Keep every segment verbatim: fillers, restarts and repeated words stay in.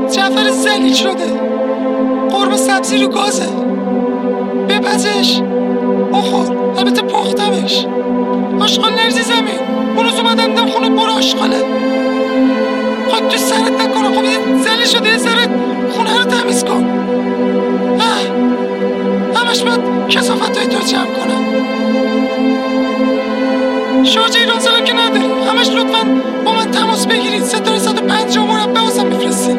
جعفر زلیل شده، قرمه سبزی رو گازه، بپزش بخور، البته پختمش. آشغال نرزی زمین، اون روز اومدن دم خونه برو آشغاله. خواهد تو سرت نکنه، خب یه زلیل شده یه سرت خونه رو تمیز کن. همش باید کثافت های تو جمع کنم. شارژ ایرانسل که نداری، همش لطفاً با من تماس بگیرید. ستاره صد و پنجاه مربع واسم میفرستید.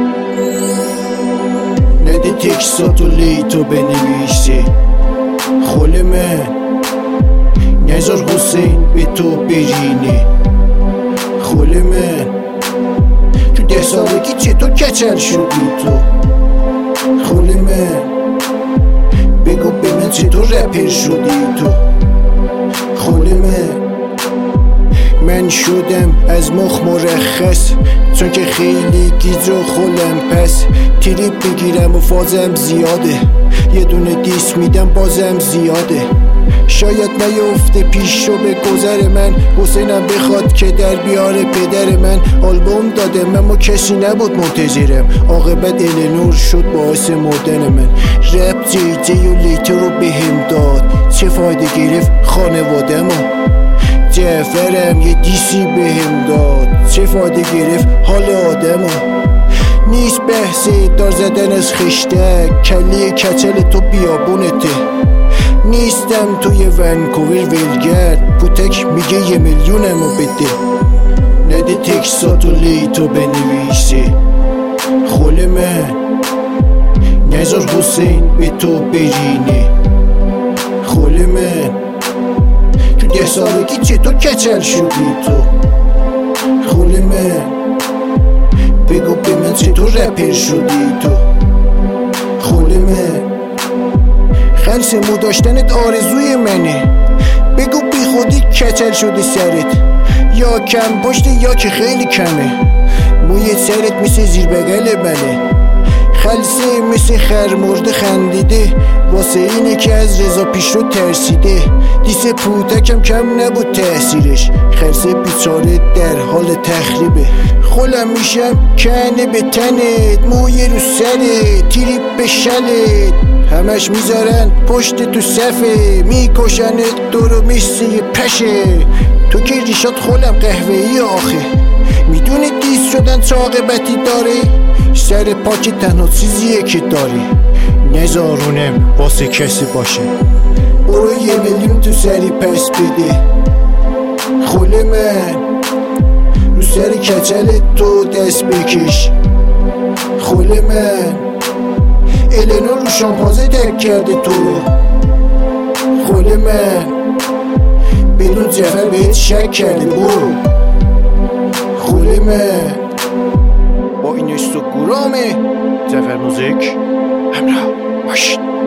نده تکسات و لیتو بنویسی خلمه، نزار حسین به تو برینه خلمه. تو ده سالگی چطور کچل شدی تو خلمه؟ بگو به من چطور رپر شدی تو خلمه؟ من شدم از مخ مرخص، چون که خیلی گیج و خلم پس. تریپ بگیرم و فازم زیاده، یه دونه دیس میدم بازم زیاده. شاید نیفته پیش رو به گذر من، حسینم بخواد که در بیاره پدر من. آلبوم دادم اما کسی نبود منتظرم، عاقبت النور شد باعث مردن من. رپ جی جی و لیتر رو بهم داد، چه فایده گرفت خانواده‌مو؟ جعفرم یه دیسی بهم داد، چه فایده گرفت حال آدمو؟ نیست بحثی دار زدن از خشتک، کلی کچل تو بیابونته. نیستم توی ونکوور ولگرد، پوتک میگه یه میلیونمو بده. نده تکسات و لیتو بنویسی خلمه، نزار حسین به تو برینه خلمه. تو ده سالگی چطور کچل شدی تو خلمه؟ بگو به من چطور رپر شدی تو خلمه؟ خلص مو داشتنت آرزوی منه، بگو بی خودی کچل شدی سرت، یا کم پشت یا که خیلی کمه. موی سرت مثل زیر بغل منه، خلصه مثل خر مرده خندیده، واسه اینه که از رضا پیشرو ترسیده. دیس پوتکم کم نبود تأثیرش، خلصه بیچاره در حال تخریبه. خلم میشم کنه به تنت، موی رو سرت، تریپ به شلت. همش میذارن پشت تو صفه، میکشنت دورو مثل یه پشه. تو که ریشات خلم قهوه‌ای آخه، میدونی دیس شدن چه عاقبتی داره؟ سر پاک تنها چیزیه که داری، نزارونم واسه کسی باشه. برو یه میلیون تو سری پس بده خلمه، رو سر کچل تو دست بکش خلمه. النور رو شامپانزه درک کرده تو رو خلمه، بدون جعفر بهت شک کرده. برو خلمه. با این اینستاگرام جعفر موزیک همراه باشید.